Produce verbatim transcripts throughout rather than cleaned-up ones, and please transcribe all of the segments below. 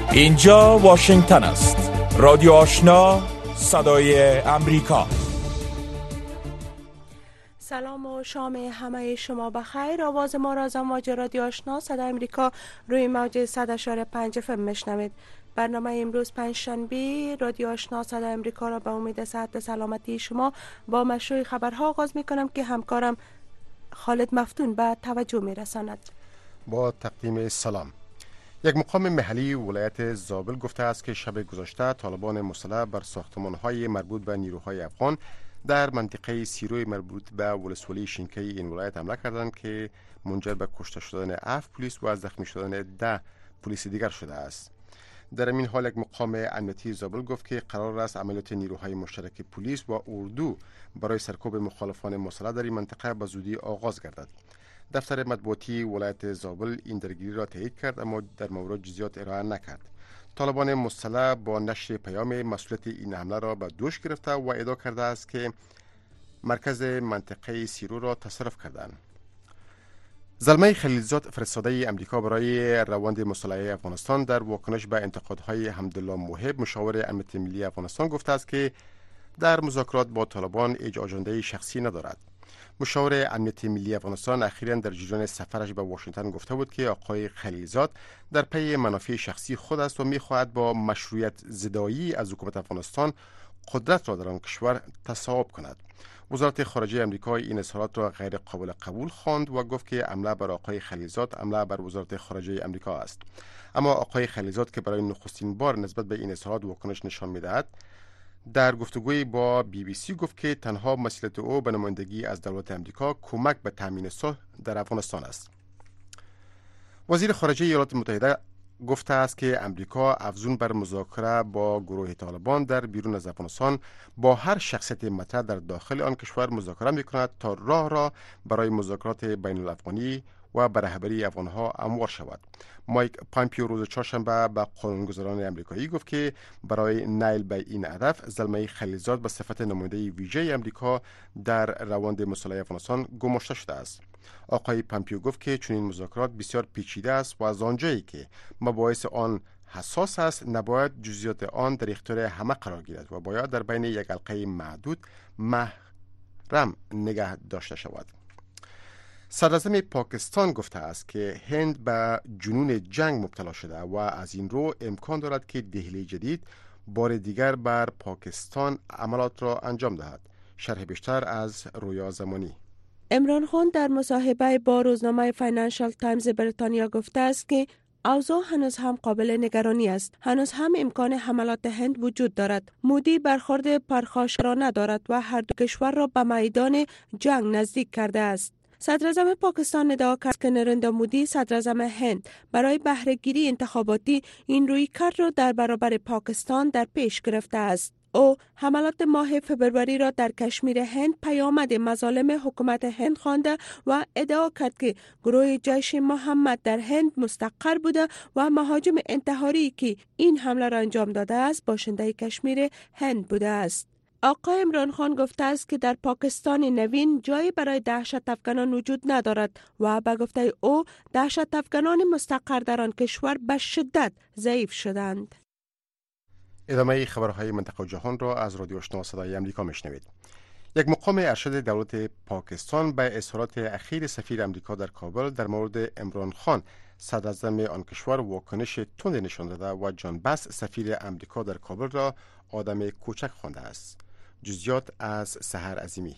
اینجا واشنگتن است. رادیو آشنا، صدای امریکا. سلام و شام همه شما بخیر. آواز ما را از امواج رادیو آشنا صدای امریکا روی موج صد و شش پنج اف ام میشنوید. برنامه امروز پنجشنبه رادیو آشنا صدای امریکا را به امید صحت سلامتی شما با مشروع خبرها آغاز میکنم که همکارم خالد مفتون به توجه میرساند. با تقدیم سلام. یک مقام محلی ولایت زابل گفته است که شب گذشته طالبان مسلح بر ساختمان‌های مربوط به نیروهای افغان در منطقه سیروی مربوط به ولسوالی شینکی این ولایت حمله کردند که منجر به کشته شدن هفت پلیس و زخمی شدن ده پلیس دیگر شده است. در این حال یک مقام امنیتی زابل گفت که قرار است عملیات نیروهای مشترک پلیس و اردو برای سرکوب مخالفان مسلح در این منطقه به زودی آغاز گردد. دفتر مطبوعاتی ولایت زابل این درگیری را تایید کرد اما در مورد جزئیات ارائه نکرد. طالبان مسلح با نشر پیام مسئولیت این حمله را به دوش گرفته و ادعا کرده است که مرکز منطقه سیرو را تصرف کردند. زلمه خلیلزاد فرستاده امریکا برای روند مصالحه افغانستان در واکنش به انتقادهای حمدالله موهب مشاور امنیت ملی افغانستان گفته است که در مذاکرات با طالبان هیچ آژانده شخصی ندارد. مشاور امنیت ملی افغانستان اخیراً در جریان سفرش به واشنگتن گفته بود که آقای خلیلزاد در پی منافع شخصی خود است و می‌خواهد با مشروعیت زدایی از حکومت افغانستان قدرت را در آن کشور تصاحب کند. وزارت خارجه آمریکا این اظهارات را غیر قابل قبول خواند و گفت که حمله بر آقای خلیلزاد حمله بر وزارت خارجه آمریکا است. اما آقای خلیلزاد که برای نخستین بار نسبت به این اظهارات واکنش نشان می‌دهد، در گفتگوی با بی بی سی گفت که تنها مسئولیت او به نمایندگی از دولت امریکا کمک به تامین صلح در افغانستان است. وزیر خارجه ایالات متحده گفته است که امریکا افزون بر مذاکره با گروه طالبان در بیرون از افغانستان با هر شخصیت مطرح در داخل آن کشور مذاکره می‌کند تا راه را برای مذاکرات بین الافغانی و بر رهبری افغانها هموار شود. مایک پامپیو روز چهارشنبه به قانونگذاران آمریکایی گفت که برای نیل به این هدف زلمه خلیلزاد به صفت نماینده ویژه آمریکا در روند مصالحه افغانستان گماشته شده است. آقای پامپیو گفت که چنین مذاکرات بسیار پیچیده است و از آنجایی که مباحث آن حساس است نباید جزئیات آن در اختیار همه قرار گیرد و باید در بین یک حلقه محدود محرم نگه داشته شود. صدراعظم پاکستان گفته است که هند به جنون جنگ مبتلا شده و از این رو امکان دارد که دهلی جدید بار دیگر بر پاکستان عملات را انجام دهد. شرح بیشتر از رویا زمانی. عمران خان در مصاحبه با روزنامه فاینانشال تایمز بریتانیا گفته است که اوضاع هنوز هم قابل نگرانی است. هنوز هم امکان حملات هند وجود دارد. مودی برخورد پرخاشگرانه دارد و هر دو کشور را به میدان جنگ نزدیک کرده است. صدراعظم پاکستان ادعا کرد که نریندرا مودی صدراعظم هند برای بهره گیری انتخاباتی این رویکرد را در برابر پاکستان در پیش گرفته است. او حملات ماه فبروری را در کشمیر هند پیامد مظالم حکومت هند خوانده و ادعا کرد که گروه جیش محمد در هند مستقر بوده و مهاجم انتحاری که این حمله را انجام داده است باشنده کشمیر هند بوده است. آقای عمران خان گفته است که در پاکستان نوین جایی برای دهشت افکنان وجود ندارد و به گفته او دهشت افکنان مستقر در آن کشور به شدت ضعیف شدند. ادامه خبرهای منطقه و جهان را از رادیو آشنا صدای امریکا میشنوید. یک مقام ارشد دولت پاکستان به اظهارات اخیر سفیر امریکا در کابل در مورد عمران خان صدراعظم آن کشور واکنش تند نشان داده و جان بس سفیر امریکا در کابل را آدم کوچک خوانده است. جزئیات از سحر عظیمی.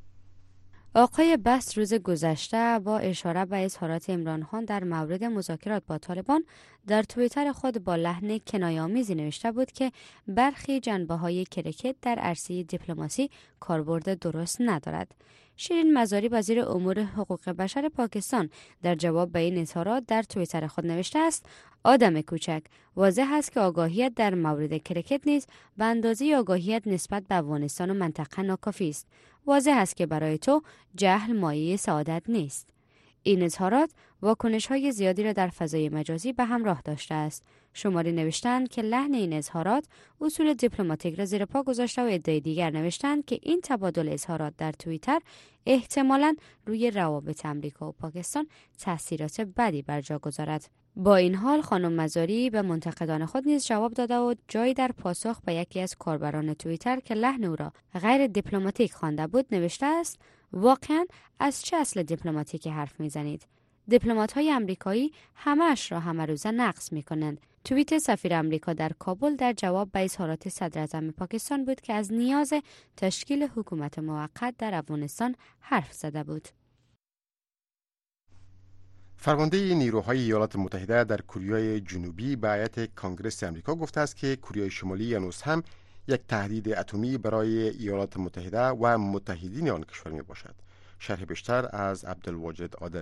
آقای بست روز گذشته با اشاره به اظهارات عمران خان در مورد مذاکرات با طالبان در توییتر خود با لحن کنایه‌آمیزی نوشته بود که برخی جنبه‌های کرکت در عرصه دیپلماسی کاربرد درست ندارد. شیرین مزاری وزیر امور حقوق بشر پاکستان در جواب به این اظهارات در توییتر خود نوشته است: آدم کوچک، واضح است که آگاهیت در مورد کرکت نیز به اندازه آگاهیت نسبت به افغانستان و منطقه ناکافی است. واضح است که برای تو جهل مایه سعادت نیست. این اظهارات واکنش‌های زیادی را در فضای مجازی به همراه داشته است. شماری نوشتند که لحن این اظهارات اصول دیپلماتیک را زیر پا گذاشته و ادعای دیگر نوشتند که این تبادل اظهارات در توییتر احتمالاً روی روابط امریکا و پاکستان تأثیرات بدی بر جا گذارد. با این حال خانم مزاری به منتقدان خود نیز جواب داده و جایی در پاسخ به یکی از کاربران توییتر که لحن او را غیر دیپلماتیک خوانده بود نوشته است: واقعا از چه اصل دیپلماتیکی حرف میزنید؟ دیپلمات‌های آمریکایی همه‌اش را همه روزه نقص می‌کنند. توییت سفیر آمریکا در کابل در جواب به اظهارات صدر اعظم پاکستان بود که از نیاز تشکیل حکومت موقت در افغانستان حرف زده بود. فرمانده نیروهای ایالات متحده در کره جنوبی به هیئت کانگرس آمریکا گفته است که کره شمالی هنوز هم یک تهدید اتمی برای ایالات متحده و متحدین آن کشور می باشد. شرح بیشتر از عبدالواجد عادل.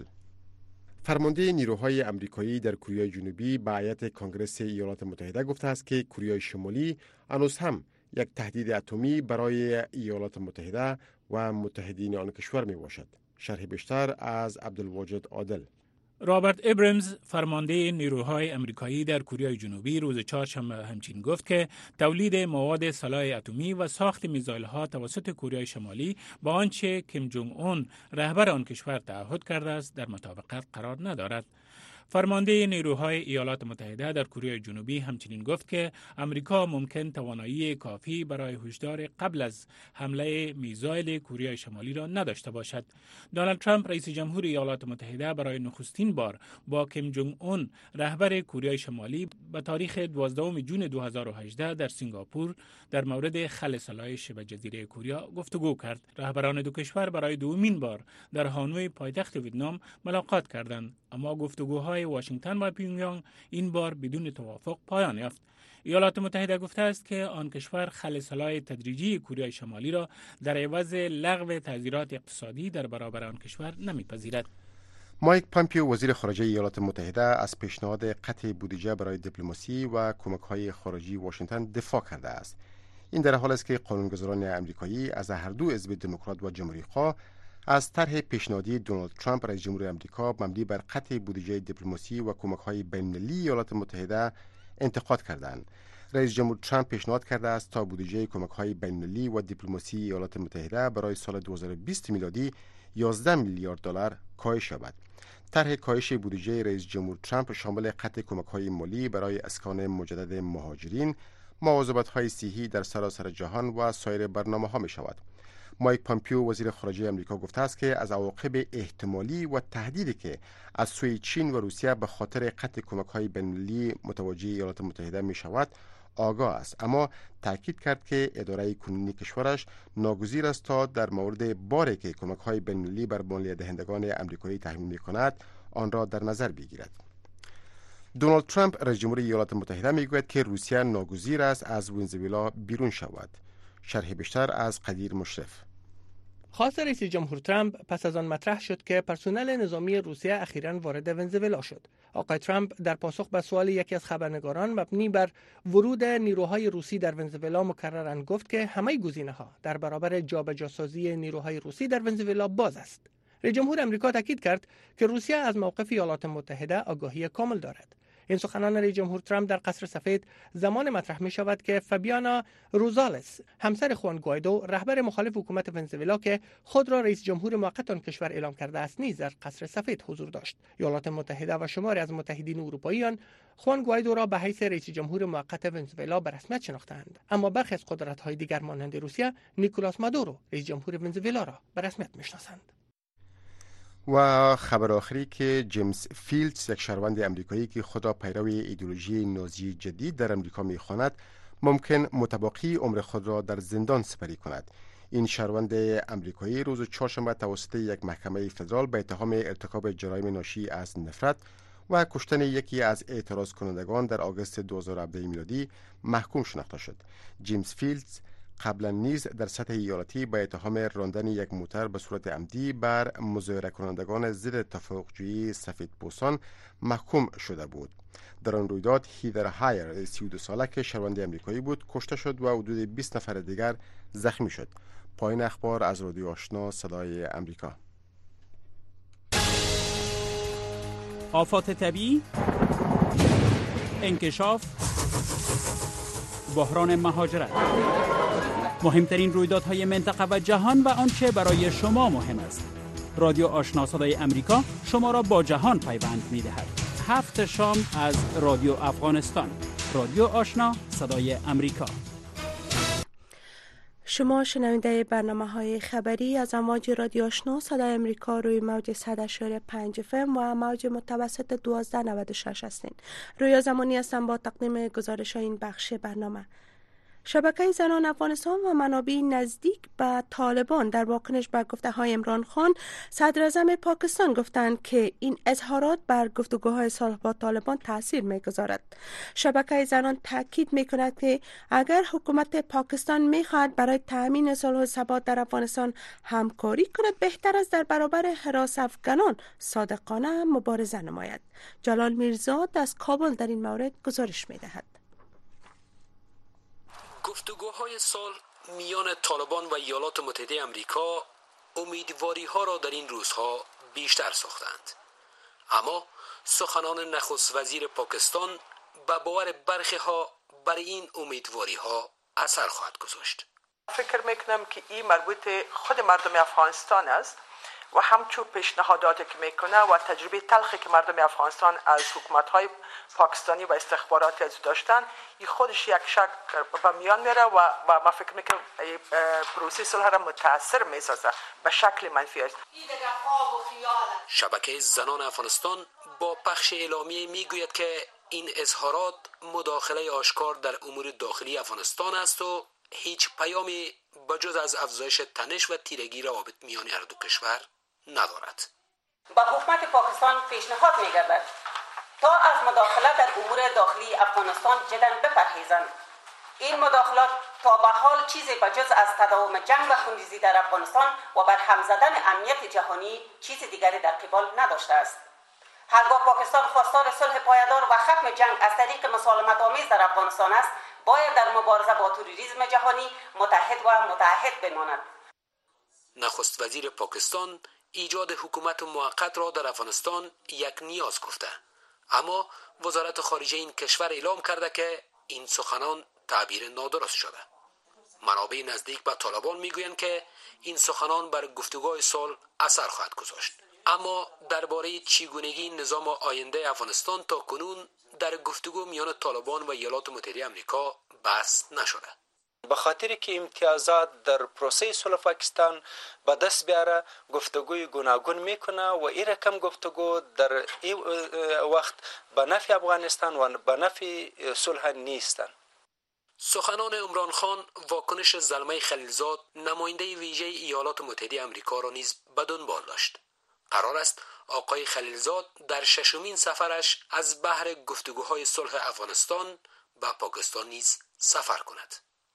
فرمانده نیروهای آمریکایی در کره جنوبی به هیئت کانگرس ایالات متحده گفته است که کره شمالی هنوز هم یک تهدید اتمی برای ایالات متحده و متحدین آن کشور می باشد. شرح بیشتر از عبدالواجد عادل. رابرت ابرامز فرمانده نیروهای آمریکایی در کره جنوبی روز چهارشنبه همچنین گفت که تولید مواد سلاح اتمی و ساخت میزایل‌ها توسط کره شمالی با آنچه کیم جونگ اون رهبر آن کشور تعهد کرده است در مطابقت قرار ندارد. فرمانده نیروهای ایالات متحده در کره جنوبی همچنین گفت که آمریکا ممکن توانایی کافی برای هشدار قبل از حمله میزایل کره شمالی را نداشته باشد. دونالد ترامپ رئیس جمهور ایالات متحده برای نخستین بار با کیم جونگ اون رهبر کره شمالی به تاریخ دوازدهم ژوئن دو هزار و هجده در سنگاپور در مورد خل سلاح شبه جزیره کره گفتگو کرد. رهبران دو کشور برای دومین بار در هانوی پایتخت ویتنام ملاقات کردند، اما گفتگوهای واشنگتن و پیونگیانگ این بار بدون توافق پایان یافت. ایالات متحده گفته است که آن کشور خل سلاح تدریجی کره شمالی را در عوض لغو تعزیرات اقتصادی در برابر آن کشور نمیپذیرد. مایک پامپیو وزیر خارجه ایالات متحده از پیشنهاد قطع بودجه برای دیپلماسی و کمک‌های خارجی واشنگتن دفاع کرده است. این در حالی است که قانونگذاران آمریکایی از هر دو حزب دموکرات و جمهوری‌خواه از طرح پیشنهادی دونالد ترامپ رئیس جمهور آمریکا مبنی بر قطع بودجه دیپلماسی و کمک‌های بین‌المللی ایالات متحده انتقاد کردند. رئیس جمهور ترامپ پیشنهاد کرده است تا بودجه کمک‌های بین‌المللی و دیپلماسی ایالات متحده برای سال دو هزار و بیست میلادی یازده میلیارد دلار کاهش یابد. طرح کاهش بودجه رئیس جمهور ترامپ شامل قطع کمک‌های مالی برای اسکان مجدد مهاجرین، مواظبت‌های صحی در سراسر جهان و سایر برنامه‌ها می‌شود. مایک پامپیو وزیر خارجه آمریکا گفته است که از عواقب احتمالی و تهدیدی که از سوی چین و روسیه به خاطر قطع کمک‌های بین‌المللی متوجه ایالات متحده می‌شود آگاه است، اما تاکید کرد که اداره کنونی کشورش ناگزیر است تا در مورد باری که کمک‌های بین‌المللی بر مالیه دهندگان آمریکایی تحمیل می‌کند آن را در نظر بگیرد. دونالد ترامپ رئیس جمهور ایالات متحده میگوید که روسیه ناگزیر است از ونزوئلا بیرون شود. شرح بیشتر از قدیر مشرف. خواست رئیس جمهور ترامپ پس از آن مطرح شد که پرسنل نظامی روسیه اخیراً وارد ونزوئلا شد. آقای ترامپ در پاسخ به سوال یکی از خبرنگاران مبنی بر ورود نیروهای روسی در ونزوئلا مکرراً گفت که همه گزینه‌ها در برابر جابجاسازی نیروهای روسی در ونزوئلا باز است. رئیس جمهور آمریکا تاکید کرد که روسیه از موقف ایالات متحده آگاهی کامل دارد. این سخنان رئیس جمهور ترامپ در قصر سفید زمان مطرح می شود که فابیانا روزالس، همسر خوان گوایدو، رهبر مخالف حکومت ونزوئلا که خود را رئیس جمهور موقت آن کشور اعلام کرده است، نیز در قصر سفید حضور داشت. ایالات متحده و شماری از متحدین اروپاییان خوان گوایدو را به حیث رئیس جمهور موقت ونزوئلا به رسمیت شناختند، اما برخی از قدرت‌های دیگر مانند روسیه نیکولاس مادورو رئیس جمهور ونزوئلا را به رسمیت می‌شناسند. و خبر آخری که جیمز فیلدز، یک شهروند امریکایی که خود را پیروی ایدئولوژی نازی جدید در امریکا می‌خواند، ممکن متباقی عمر خود را در زندان سپری کند. این شهروند امریکایی روز چهارشنبه توسط یک محکمه فدرال به اتهام ارتکاب جرایم ناشی از نفرت و کشتن یکی از اعتراض کنندگان در آگوست دو هزار و هفده میلادی محکوم شناخته شد. جیمز فیلدز قبلا نیز در سطح ایالتی به اتهام راندن یک موتر به صورت عمدی بر مظاهره کنندگان ضد توافقجویی سفیدپوستان محکوم شده بود. در آن رویداد هیدر هایر، سی و دو ساله که شهروند آمریکایی بود، کشته شد و حدود بیست نفر دیگر زخمی شد. پایان اخبار از رادیو آشنا صدای امریکا. آفات طبیعی، انکشاف، بحران مهاجرت، مهمترین رویدادهای منطقه و جهان و آنچه برای شما مهم است. رادیو آشنا صدای امریکا شما را با جهان پیوند می‌دهد. هفت شام از رادیو افغانستان. رادیو آشنا، صدای امریکا. شما شنونده برنامه های خبری از امواج رادیو آشنا صدای امریکا روی موج صد و شش و پنج اف ام و موج متوسط دوازده نود و شش هستین. رویا زمانی هستم با تقدیم گزارش های این بخش برنامه. شبکه زنان افغانستان و منابع نزدیک به طالبان در واکنش به گفته های عمران خان صدر اعظم پاکستان گفتند که این اظهارات بر گفتگوهای صلح با طالبان تاثیر میگذارد. شبکه زنان تاکید میکند که اگر حکومت پاکستان میخواهد برای تامین صلح و ثبات در افغانستان همکاری کند، بهتر است در برابر حراس افغانان صادقانه مبارزه نماید. جلال میرزاد از کابل در این مورد گزارش میدهد. گفتگوهای صلح میان طالبان و ایالات متحده آمریکا امیدواری ها را در این روزها بیشتر ساختند، اما سخنان نخست وزیر پاکستان به باور برخی ها برای این امیدواری ها اثر خواهد گذاشت. فکر میکنم که این مربوط خود مردم افغانستان است و همچون پیشنهاداتی که میکنه و تجربه تلخی که مردم افغانستان از حکومت‌های پاکستانی و استخباراتی از داشتن، این خودش یک شک به میان میاره و و ما فکر میکنم پروسه صلح را متاثر میسازه به شکل منفی است. شبکه زنان افغانستان با پخش اعلامیه میگوید که این اظهارات مداخله آشکار در امور داخلی افغانستان است و هیچ پیامی بجز از افزایش تنش و تیرگی روابط میان هر دو کشور ندارد. با حکومت پاکستان پیشنهاد می‌گردد تا از مداخله در امور داخلی افغانستان جداً بپرهیزند. این مداخلات تا به حال چیزی بجز از تداوم جنگ و خونریزی در افغانستان و بر هم زدن امنیت جهانی چیز دیگری در قبال نداشته است. هرگاه پاکستان خواستار صلح پایدار و ختم جنگ از طریق مسالمت آمیز در افغانستان است، باید در مبارزه با تروریسم جهانی متحد و متعهد بماند. نخست وزیر پاکستان ایجاد حکومت موقت را در افغانستان یک نیاز گفته، اما وزارت خارجه این کشور اعلام کرده که این سخنان تعبیر نادرست شده. منابع نزدیک به طالبان میگویند که این سخنان بر گفتگوهای صلح اثر خواهد گذاشت، اما درباره چگونگی نظام آینده افغانستان تا کنون در گفتگو میان طالبان و ایالات متحده آمریکا بحث نشده. به خاطر که امتیازات در پروسه صلح پاکستان به دست بیاره، گفتگوی گوناگون میکنه و این رقم گفتگو در این وقت به نفع افغانستان و به نفع صلح نیستند. سخنان عمران خان واکنش زلمه خلیلزاد نماینده ویژه ایالات متحده آمریکا را نیز به دنبال داشت. قرار است آقای خلیلزاد در ششمین سفرش از بحر گفتگوهای صلح افغانستان به پاکستان نیز سفر کند.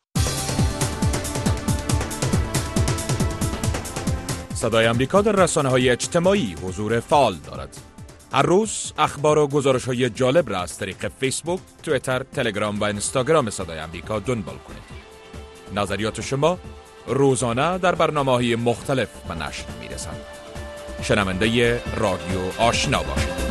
صدای امریکا در رسانه‌های اجتماعی حضور فعال دارد. هر روز اخبار و گزارش‌های جالب را از طریق فیسبوک، توییتر، تلگرام و اینستاگرام صدای امریکا دنبال کنید. نظریات شما روزانه در برنامه‌های مختلف به نشر می‌رسند. شنونده رادیو آشنا باشید.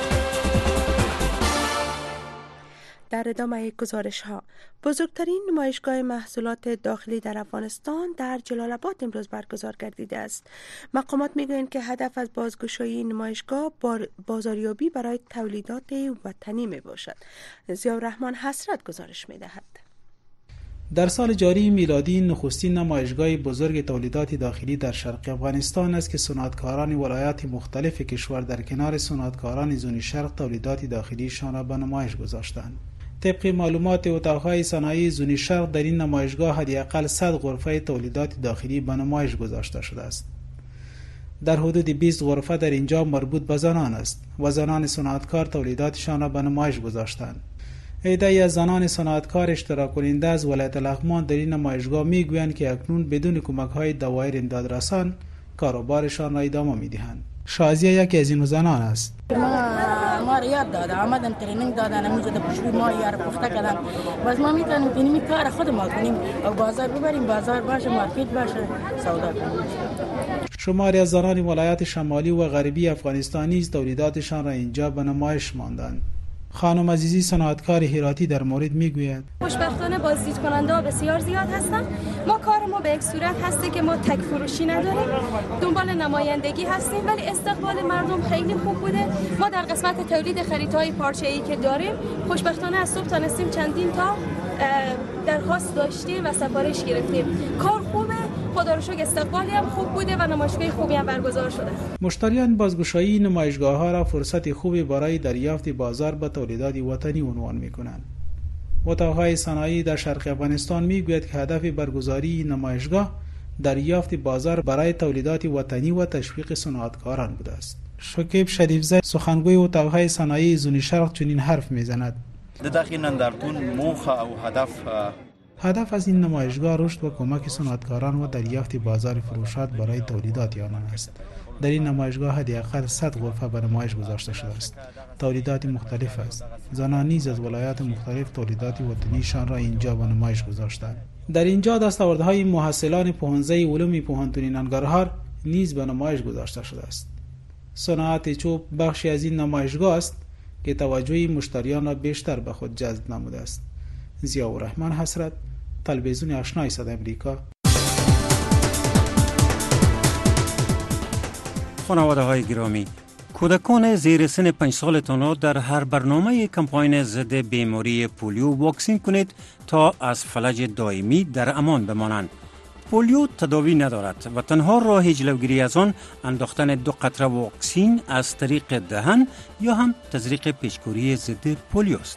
در ادامه گزارش ها، بزرگترین نمایشگاه محصولات داخلی در افغانستان در جلال آباد امروز برگزار گردیده است. مقامات میگویند که هدف از بازگشایی این نمایشگاه بازاریابی برای تولیدات وطنی می باشد. ضیاءالرحمن حسرت گزارش می دهد. در سال جاری میلادی نخستین نمایشگاه بزرگ تولیدات داخلی در شرق افغانستان است که صنعتکاران ولایات مختلف کشور در کنار صنعتکاران زون شرق تولیدات داخلیشان را به نمایش گذاشتند. طبق معلومات اتاقهای صنایع زون شرق در این نمایشگاه حداقل صد غرفه تولیدات داخلی به نمایش گذاشته شده است. در حدود بیست غرفه در اینجا مربوط به زنان است و زنان صنعتکار تولیداتشان را به نمایش گذاشتند. عده‌ای از زنان صنعتکار اشتراک کننده از ولایت لغمان در این نمایشگاه میگویند که اکنون بدون کمک‌های دوایر امدادرسان کاروبارشان را ادامه می‌دهند. شازیه یکی از این زنان است. ما ما را یاد داده، آمدن ترینینگ دادن، امروز در پشوی ما یار پخته کردن. باز ما میتونیم اینمی کار خود ما کنیم و بازار ببریم، بازار باشه، مارکت باشه، سودا کنیم. شماری از زنان ولایات شمالی و غربی افغانستان نیز تولیداتشان را اینجا به نمایش ماندند. خانم عزیزی صنعتکار هراتی در مورد میگوید خوشبختانه بازدید کننده بسیار زیاد هستند. ما کار ما به یک صورت هسته که ما تک فروشی نداریم، دنبال نمایندگی هستیم، ولی استقبال مردم خیلی خوب بوده. ما در قسمت تولید خریدهای پارچه‌ای که داریم خوشبختانه از صبح تانستیم چندین تا درخواست داشتیم و سفارش گرفتیم. کار خوبه، خدا رو شکر استقبالی هم خوب بوده و نمایشگاه خوبی هم برگزار شده. مشتریان بازگشایی نمایشگاه‌ها را فرصت خوبی برای دریافت بازار با تولیدات وطنی عنوان می‌کنند. اتاق‌های صنایعی در شرق افغانستان می‌گوید که هدف برگزاری نمایشگاه دریافت بازار برای تولیدات وطنی و تشویق صنعتکاران بوده است. شکیب شریفزی سخنگوی اتاق‌های صنایعی زونی شرق چنین حرف می‌زند: هدف هدف از این نمایشگاه رشد و کمک صنعتکاران و دریافت بازار فروشات برای تولیدات آنان است. در این نمایشگاه حداقل صد غرفه به نمایش گذاشته شده است. تولیدات مختلف است. زنان نیز از ولایات مختلف تولیدات وطنیشان را اینجا به نمایش گذاشتند. در اینجا دستاوردهای محصلان پوهنځی علوم پوهنتون ننګرهار نیز به نمایش گذاشته شده است. صنعت چوب بخشی از این نمایشگاه است که توجه مشتریان را بیشتر به خود جذب نموده است. ضیاءالرحمن حسرت، تلویزیون آشنای صدای امریکا. خانواده های گرامی، کودکان زیر سن پنج سالتان را در هر برنامه کمپاین ضد بیماری پولیو واکسین کنید تا از فلج دائمی در امان بمانند. پولیو تداوی ندارد و تنها راه جلوگیری از آن انداختن دو قطره واکسین از طریق دهن یا هم تزریق پیچکوری ضد پولیو است.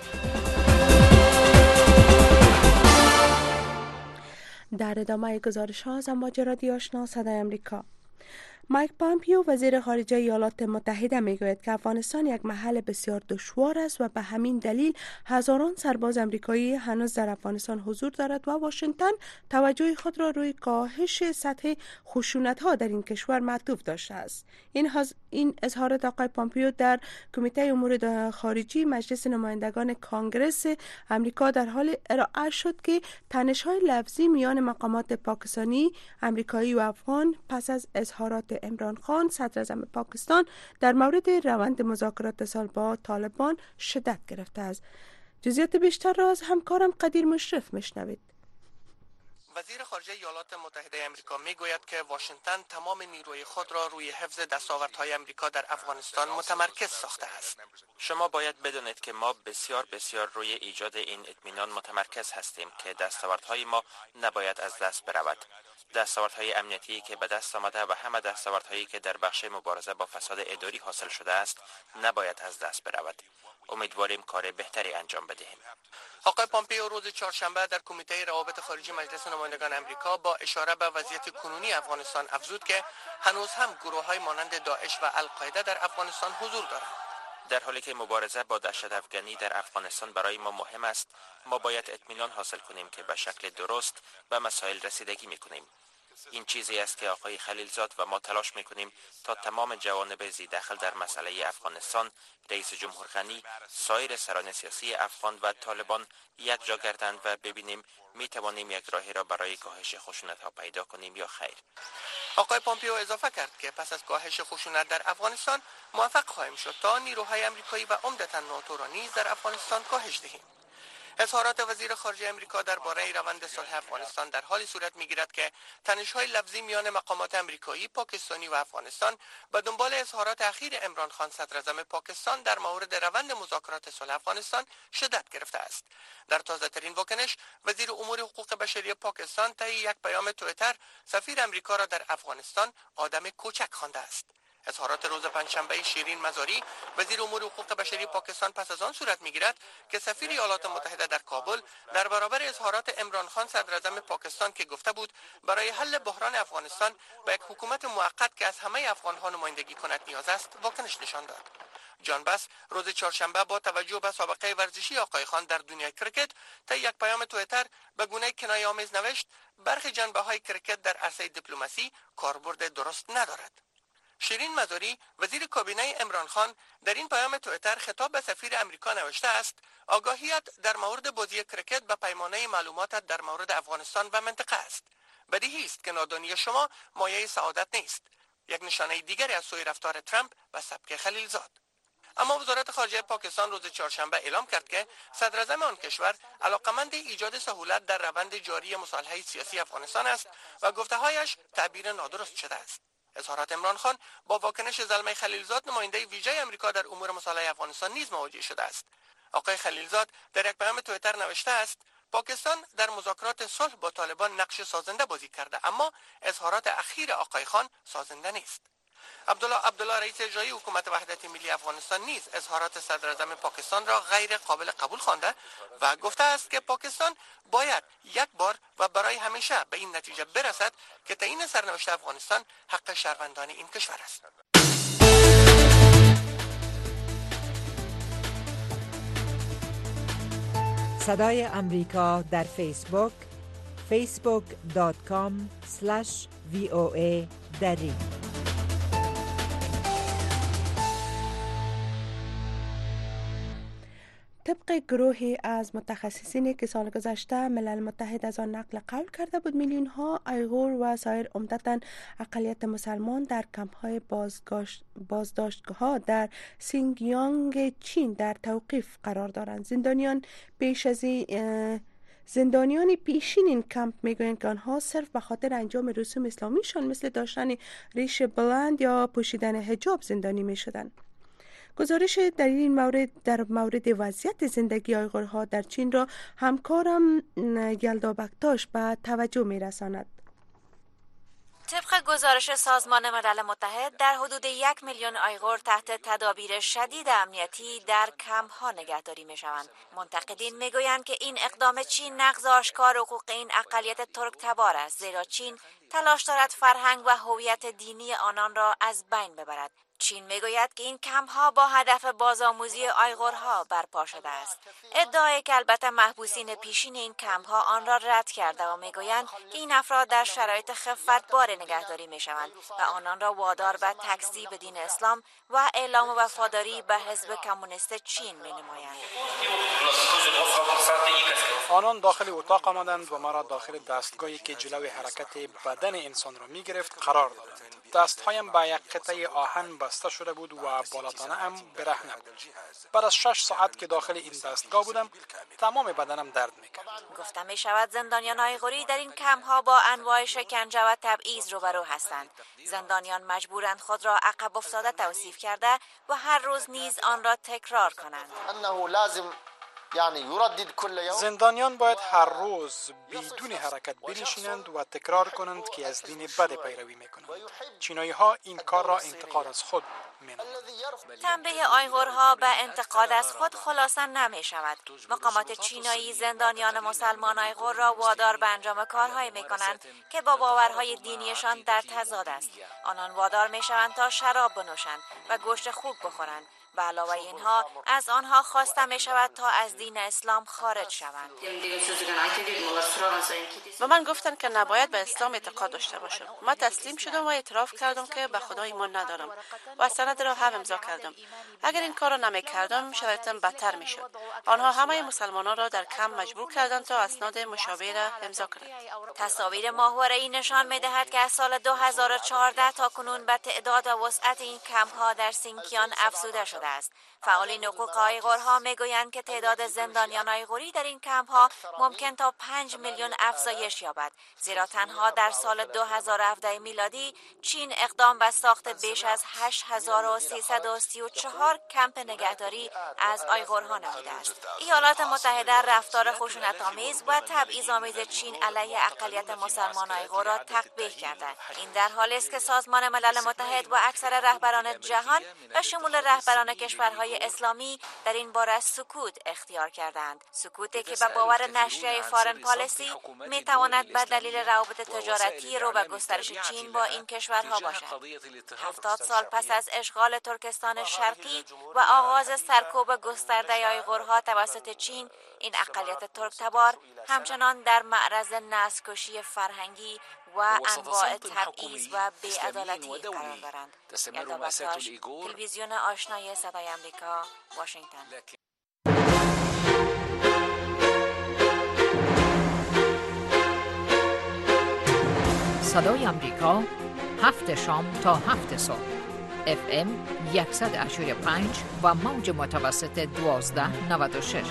در ادامه گزارش ها از امواج رادیو آشنا صدای امریکا، مایک پامپیو وزیر خارجه ایالات متحده میگوید که افغانستان یک محل بسیار دشوار است و به همین دلیل هزاران سرباز امریکایی هنوز در افغانستان حضور دارد و واشنگتن توجه خود را روی کاهش سطح خشونت ها در این کشور معطوف داشته است. این هز... این اظهارات آقای پامپیو در کمیته امور خارجی مجلس نمایندگان کانگرس امریکا در حال ارائه شد که تنش‌های لفظی میان مقامات پاکستانی، امریکایی و افغان پس از اظهارات عمران خان صدر اعظم پاکستان در مورد روند مذاکرات صلح با طالبان شدت گرفته است. جزئیات بیشتر را از همکارم قدیر مشرف میشنوید. وزیر خارجه ایالات متحده آمریکا میگوید که واشنگتن تمام نیروی خود را روی حفظ دستاوردهای آمریکا در افغانستان متمرکز ساخته است. شما باید بدانید که ما بسیار بسیار روی ایجاد این اطمینان متمرکز هستیم که دستاوردهای ما نباید از دست برود. دستاوردهای امنیتی که به دست آمده و همه دستاوردهایی که در بخش مبارزه با فساد اداری حاصل شده است نباید از دست برود. امیدواریم کار بهتری انجام بدهیم. آقای پامپیو روز چهارشنبه در کمیته روابط خارجی مجلس نمایندگان آمریکا با اشاره به وضعیت کنونی افغانستان افزود که هنوز هم گروه‌های مانند داعش و القاعده در افغانستان حضور دارند. در حالی که مبارزه با دهشت افغانی در افغانستان برای ما مهم است، ما باید اطمینان حاصل کنیم که به شکل درست به مسائل رسیدگی می‌کنیم. این چیزی است که آقای خلیلزاد و ما تلاش می‌کنیم تا تمام جوانب ذی دخل در مسئله افغانستان، رئیس جمهور غنی، سایر سران سیاسی افغان و طالبان یک جا گردند و ببینیم می توانیم یک راهی را برای کاهش خشونت‌ها پیدا کنیم یا خیر. آقای پامپیو اضافه کرد که پس از کاهش خشونت در افغانستان موفق خواهیم شد تا نیروهای آمریکایی و عمدتاً ناتو را نیز در افغانستان کاهش دهیم. اظهارات وزیر خارجه آمریکا درباره روند صلح افغانستان در حالی صورت می‌گیرد که تنش‌های لفظی میان مقامات آمریکایی، پاکستانی و افغانستان به دنبال اظهارات اخیر عمران خان صدر اعظم پاکستان در مورد روند مذاکرات صلح افغانستان شدت گرفته است. در تازه‌ترین واکنش، وزیر امور حقوق بشری پاکستان طی یک پیام توییتر سفیر آمریکا را در افغانستان آدم کوچک خوانده است. اظهارات روز پنجشنبه شیرین مزاری وزیر امور حقوق بشری پاکستان پس از آن صورت می‌گیرد که سفیر ایالات متحده در کابل در برابر اظهارات عمران خان صدر اعظم پاکستان که گفته بود برای حل بحران افغانستان به یک حکومت موقت که از همه افغان‌ها نمایندگی کند نیاز است، واکنش نشان داد. جان بس روز چهارشنبه با توجه به سابقه ورزشی آقای خان در دنیای کرکت طی یک پیام توییتر به گونه کنایه‌آمیز نوشت برخی جنبه‌های کرکت در عرصه دیپلماسی کاربرد درست ندارد. شیرین مزاری وزیر کابینه عمران خان در این پیام توییتر خطاب به سفیر امریکا نوشته است آگاهیت در مورد بازی کرکت به پیمانه معلوماتت در مورد افغانستان و منطقه است. بدیهی است که نادانی شما مایه سعادت نیست. یک نشانه دیگری از سوی رفتار ترامپ و سبک خلیلزاد. اما وزارت خارجه پاکستان روز چهارشنبه اعلام کرد که صدر اعظم آن کشور علاقمند ایجاد سهولت در روند جاری مصالحه سیاسی افغانستان است و گفته‌هایش تعبیر نادرست شده است. اظهارات عمران خان با واکنش زلمه خلیلزاد نماینده ویژه آمریکا در امور مصالحه افغانستان نیز مواجه شده است. آقای خلیلزاد در یک پیام توییتر نوشته است: پاکستان در مذاکرات صلح با طالبان نقش سازنده بازی کرده، اما اظهارات اخیر آقای خان سازنده نیست. عبدالله عبدالله رئیس اجرایی حکومت وحدت ملی افغانستان نیز اظهارات صدر اعظم پاکستان را غیر قابل قبول خوانده و گفته است که پاکستان باید یک بار و برای همیشه به این نتیجه برسد که تعیین سرنوشت افغانستان حق شهروندان این کشور است. صدای امریکا در فیسبوک فیسبوک دات کام اسلش وی او ای دری. طبق گروهی از متخصصینی که سال گذشته ملل متحد از آن نقل قول کرده بود، میلیون ها آیغور و سایر عمدتاً اقلیت مسلمان در کمپ های بازداشتگاه ها در سینگیانگ چین در توقیف قرار دارند. زندانیان پیش از زندانیان پیشین این کمپ میگویند که آنها صرف به خاطر انجام رسوم اسلامیشان مثل داشتن ریش بلند یا پوشیدن حجاب زندانی می شدند. گزارش در این مورد در مورد وضعیت زندگی آیغورها در چین را همکارم یلدا بکتاش به توجه می رساند. طبق گزارش سازمان ملل متحد در حدود یک میلیون آیغور تحت تدابیر شدید امنیتی در کمپ ها نگهداری می شوند. منتقدین می گویند که این اقدام چین نقض آشکار حقوق این اقلیت ترک تبار است، زیرا چین تلاش دارد فرهنگ و هویت دینی آنان را از بین ببرد. چین میگوید که این کمپ ها با هدف بازآموزی آیغورها برپا شده است. ادعای که البته محبوسین پیشین این کمپ ها آن را رد کرده و میگویند که این افراد در شرایط خفتبار نگهداری میشوند و آنان را وادار به تکذیب دین اسلام و اعلام وفاداری به حزب کمونیست چین مینمایند. آنان داخل اتاق آمدند و مرا داخل دستگاهی که جلوی حرکت بدن انسان را می گرفت قرار دادند. دستهایم به یک قطعه آهن بسته شده بود و بالاتانه ام برهنه بود. بعد از شش ساعت که داخل این دستگاه بودم تمام بدنم درد میکرد. گفته می شود زندانیان آیغوری در این کمپ ها با انواع شکنجه و تبعیض روبرو هستند. زندانیان مجبورند خود را عقب افتاده توصیف کرده و هر روز نیز آن را تکرار کنند. زندانیان باید هر روز بدون حرکت بنشینند و تکرار کنند که از دین بد پیروی میکنند. چینایی ها این کار را انتقاد از خود مینامند. تنبیه آیغورها به انتقاد از خود خلاصه نمی شود. مقامات چینایی زندانیان مسلمان آیغور را وادار به انجام کارهایی می کنند که با باورهای دینیشان در تضاد است. آنان وادار می شوند تا شراب بنوشند و گوشت خوک بخورند. به علاوه اینها از آنها خواسته می شود تا از دین اسلام خارج شوند. و من گفتن که نباید به اسلام اعتقاد داشته باشم. من تسلیم شدم و اعتراف کردم که به خدا ایمان ندارم و سند را هم امضا کردم. اگر این کار را نمی کردم شرایطم بدتر می شد. آنها همه مسلمانان را در کمپ مجبور کردند تا اسناد مشابه را امضا کنند. تصاویر ماهواره‌ای نشان می دهد که از سال دو هزار و چهارده تا کنون به تعداد و وسعت این کمپ ها در سینکیان افزوده شده است. فعالین حقوق آیغورها میگویند که تعداد زندانیان آیغوری در این کمپ ها ممکن تا پنج میلیون افزایش یابد، زیرا تنها در سال دو هزار و هفده میلادی چین اقدام به ساخت بیش از هشت هزار و سیصد و سی و چهار کمپ نگهداری از آیغورها نموده است. ایالات متحده رفتار خشونت‌آمیز و تبعیض‌آمیز چین علیه اقلیت مسلمان آیغور را تقبیح کرده. این در حالی است که سازمان ملل متحد و اکثر رهبران جهان به شمول رهبران کشورهای اسلامی در این باره سکوت اختیار کردند. سکوتی که به باور نشریه فارن پالیسی می تواند به دلیل روابط تجارتی رو به گسترش چین با این کشورها باشد. هفتاد سال پس از اشغال ترکستان شرقی و آغاز سرکوب گسترده آیغورها توسط چین، این اقلیت ترک تبار همچنان در معرض نسل‌کشی فرهنگی و انواع تبعیض و بی‌عدالتی قرار دارند. یلدا بکتاش، تلویزیون آشنای صدای آمریکا، واشنگتن. صدای آمریکا، هفت شام تا هفت صبح. اف ام صد و یک و پنج و موج متوسط دوازده نود و شش.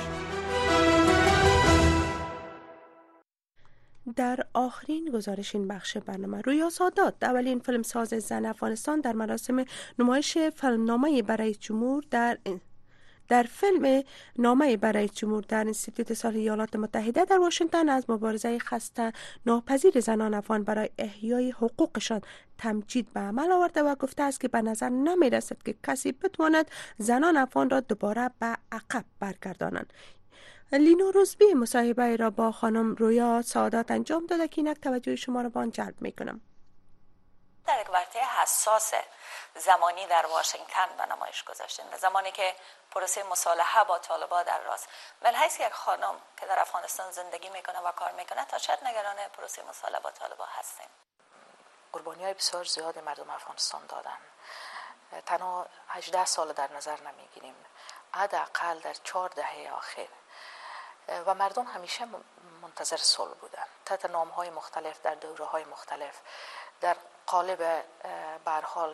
در آخرین گزارش این بخش برنامه، رویا سادات، اولین فیلمساز زن افغانستان، در مراسم نمایش فیلمنامه برای جمهور در در فیلم نامه برای جمهور در انستیتوت سال ایالات متحده در واشنگتن از مبارزه خسته ناپذیر زنان افغان برای احیای حقوقشان تمجید به عمل آورده و گفته است که به نظر نمی رسد که کسی بتواند زنان افغان را دوباره به عقب برگردانند. لینا روزبی مصاحبه را با خانم رویا سادات انجام داده که اینک توجه شما را به آن جلب میکنم. در یک ورطه حساس زمانی در واشنگتن به نمایش گذاشتین، زمانی که پروسه مصالحه با طالبان در راست. من حیث یک خانم که در افغانستان زندگی میکنه و کار میکنه، تا چقدر نگران پروسه مصالحه با طالبان هستیم؟ قربانی‌های بسیار زیاد مردم افغانستان دادن. تنها هجده سال در نظر نمیگیریم، حداقل در چهار دهه آخر، و مردم همیشه منتظر صلح بودن تحت نام‌های مختلف در دوره‌های مختلف، در قالب به هر حال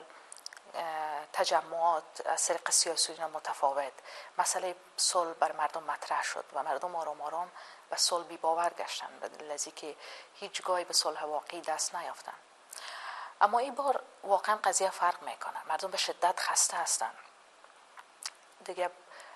تجمعات از طریق سیاسیون متفاوت. مسئله صلح بر مردم مطرح شد و مردم آرام آرام به صلح بی باور گشتند، به دلیل از اینکه هیچگاهی به صلح واقعی دست نیافتند. اما این بار واقعا قضیه فرق میکنه. مردم به شدت خسته هستند. دیگه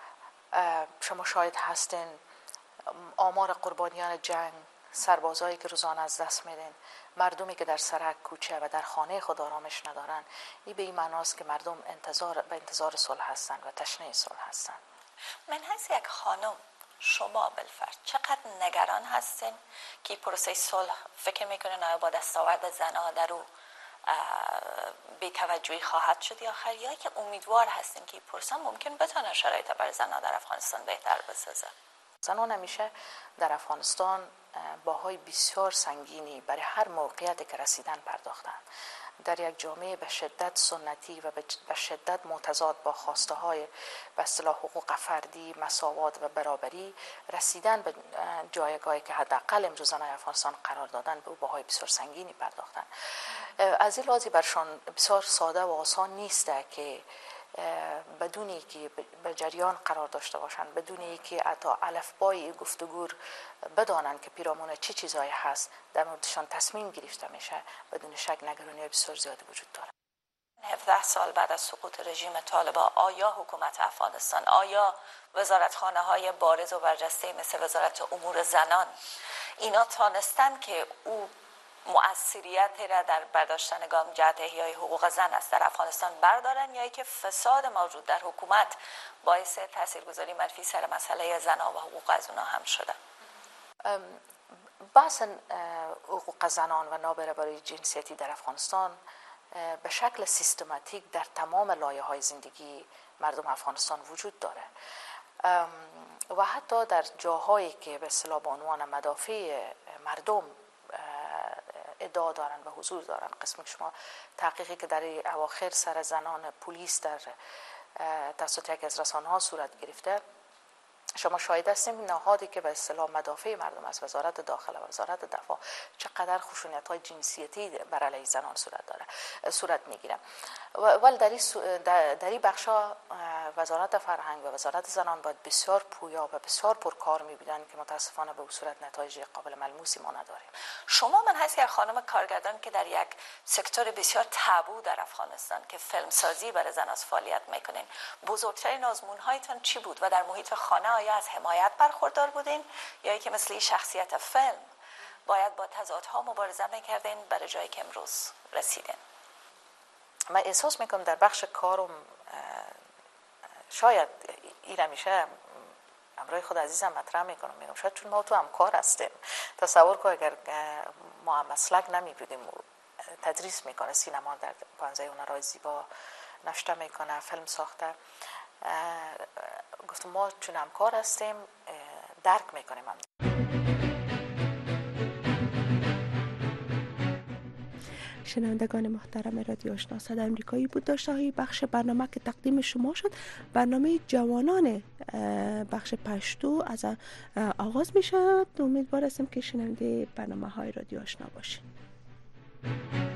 شما شاهد هستین آمار قربانیان جنگ، سربازایی که روزانه از دست میدن، مردمی که در سرک، کوچه و در خانه خود آرامش ندارن. این به این معناست که مردم انتظار به انتظار صلح هستند و تشنه صلح هستند. من هست یک خانم، شما بالفرد چقدر نگران هستین که پروسه صلح فکر میکنین آیا با دستاورد زنها در او بی توجهی خواهد شد یا آخر، یا که امیدوار هستین که پروسه ممکن بتونه شرایط برای زنها در افغانستان بهتر بسازه؟ زنان همیشه در افغانستان باهای بسیار سنگینی برای هر موقعیتی که رسیدن پرداختن. در یک جامعه به شدت سنتی و به شدت متضاد با خواسته های به اصطلاح حقوق فردی، مساوات و برابری رسیدن به جایگاهی که حداقل امروز زنان افغانستان قرار دادن به باهای بسیار سنگینی پرداختن. از این لحاظ برشان بسیار ساده و آسان نیسته که بدونی که به جریان قرار داشته باشند، بدونی که حتی الفبای گفتگو بدانند که پیرامون چه چی چیزایی هست در موردشان تصمیم گرفته میشه، بدون شک نگرانی بسیار زیادی وجود داره. هفده سال بعد از سقوط رژیم طالبان، آیا حکومت افغانستان، آیا وزارتخانه های بارز و برجسته مثل وزارت امور زنان، اینا تانستن که او مؤثریت را در برداشتن گام جهت احیای حقوق زن است در افغانستان بردارن، یا ای که فساد موجود در حکومت باعث تاثیرگذاری منفی سر مسئله زنان و حقوق از اونها هم شده؟ بحث حقوق زنان و نابرابری جنسیتی در افغانستان به شکل سیستماتیک در تمام لایه‌های زندگی مردم افغانستان وجود داره و حتی در جاهایی که به اصطلاح به عنوان مدافع مردم ادعا دارن و حضور دارن. قسم شما تحقیقی که در اواخر سر زنان پلیس در توسط یک از رسانه‌ها صورت گرفته، شما شاهد هستیم نهادی که به اصطلاح مدافع مردم است، وزارت داخله و وزارت دفاع، چقدر خشونت‌های جنسیتی بر علیه زنان صورت داره صورت میگیره. ولی در این در این بخشا وزارت فرهنگ و وزارت زنان باید بسیار پویا و بسیار پرکار می‌بودن که متاسفانه به صورت نتایج قابل ملموسی ما نداریم. شما من هست یک خانم کارگردان که در یک سکتور بسیار تابو در افغانستان که فیلم سازی برای زنان فعالیت میکنین، بزرگترین آزمون‌هایتون چی بود و در محیط خانه آیا از حمایت برخوردار بودین یا ای که مثل این شخصیت فیلم باید با تضادها مبارزه میکردین برای جایی که امروز رسیدین؟ من احساس میکنم در بخش کارم شاید این همیشه امروی خود عزیزم مطرح میکنم، میگم شاید چون ما تو همکار هستیم. تصور که اگر ما هم مسلک نمی بودیم، تدریس میکنه، سینما در پانزه هنرهای زیبا نشته میکنه، فیلم ساخته، گفتم ما چون همکار هستیم درک میکنیم هم. شنوندگان محترم رادیو آشنا صدای آمریکایی بود داشته های بخش برنامه که تقدیم شما شد. برنامه جوانان بخش پشتو از آغاز می شد. امیدوار هستم که شنونده برنامه های رادیو آشنا باشید.